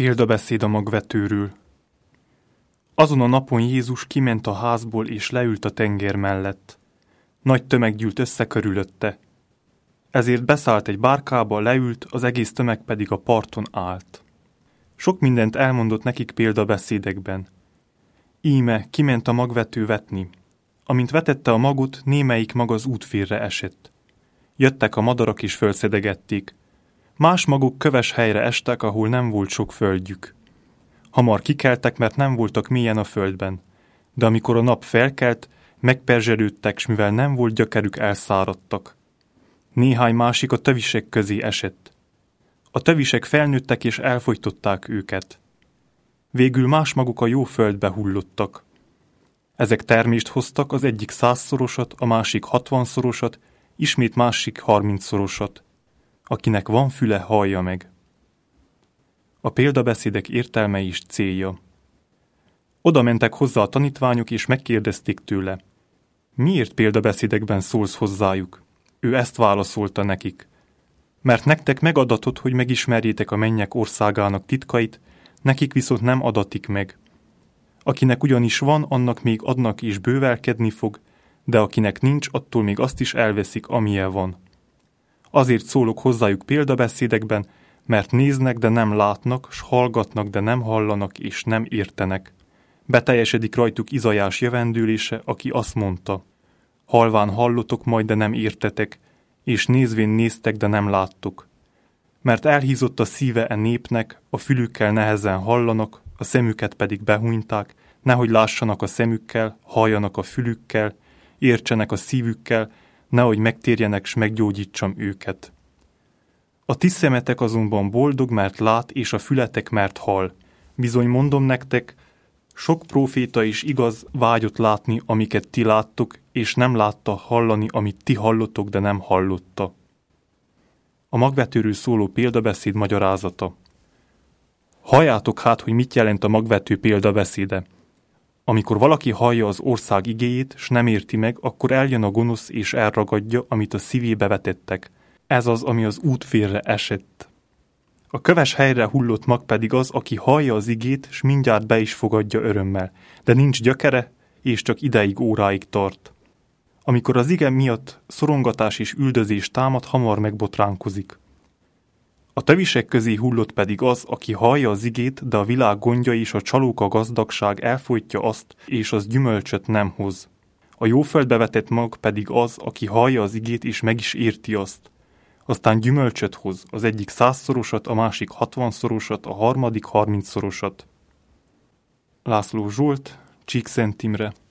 Példabeszéd a magvetőről. Azon a napon Jézus kiment a házból és leült a tenger mellett. Nagy tömeg gyűlt össze körülötte. Ezért beszállt egy bárkába, leült, az egész tömeg pedig a parton állt. Sok mindent elmondott nekik példabeszédekben. Íme kiment a magvető vetni. Amint vetette a magot, némelyik mag az útfélre esett. Jöttek a madarak és fölszedegették. Más magok köves helyre estek, ahol nem volt sok földjük. Hamar kikeltek, mert nem voltak mélyen a földben. De amikor a nap felkelt, megperzselődtek, s mivel nem volt gyökerük, elszáradtak. Néhány másik a tövisek közé esett. A tövisek felnőttek és elfogytották őket. Végül más maguk a jó földbe hullottak. Ezek termést hoztak, az egyik 100-szorosat, a másik 60-szorosat, ismét másik 30-szorosat. Akinek van füle, hallja meg. A példabeszédek értelme és célja. Oda mentek hozzá a tanítványok, és megkérdezték tőle: miért példabeszédekben szólsz hozzájuk? Ő ezt válaszolta nekik: mert nektek megadatott, hogy megismerjétek a mennyek országának titkait, nekik viszont nem adatik meg. Akinek ugyanis van, annak még adnak és bővelkedni fog, de akinek nincs, attól még azt is elveszik, amilyen van. Azért szólok hozzájuk példabeszédekben, mert néznek, de nem látnak, s hallgatnak, de nem hallanak és nem értenek. Beteljesedik rajtuk Izaiás jövendőlése, aki azt mondta: halván hallotok majd, de nem értetek, és nézvén néztek, de nem láttok. Mert elhízott a szíve e népnek, a fülükkel nehezen hallanak, a szemüket pedig behúnyták, nehogy lássanak a szemükkel, halljanak a fülükkel, értsenek a szívükkel, nehogy megtérjenek, s meggyógyítsam őket. A ti szemetek azonban boldog, mert lát, és a fületek, mert hall. Bizony mondom nektek, sok próféta is igaz vágyott látni, amiket ti láttok, és nem látta hallani, amit ti hallottok, de nem hallotta. A magvetőről szóló példabeszéd magyarázata. Halljátok hát, hogy mit jelent a magvető példabeszéde. Amikor valaki hallja az ország igéjét, s nem érti meg, akkor eljön a gonosz és elragadja, amit a szívébe vetettek. Ez az, ami az útfélre esett. A köves helyre hullott mag pedig az, aki hallja az igét, s mindjárt be is fogadja örömmel, de nincs gyökere, és csak ideig, óráig tart. Amikor az ige miatt szorongatás és üldözés támad, hamar megbotránkozik. A tövisek közé hullott pedig az, aki hallja az igét, de a világ gondja és a csalóka gazdagság elfojtja azt, és az gyümölcsöt nem hoz. A jó földbe vetett mag pedig az, aki hallja az igét és meg is érti azt. Aztán gyümölcsöt hoz, az egyik 100-szorosat, a másik 60-szorosat, a harmadik 30-szorosat. László Zsolt, Csíkszent Imre.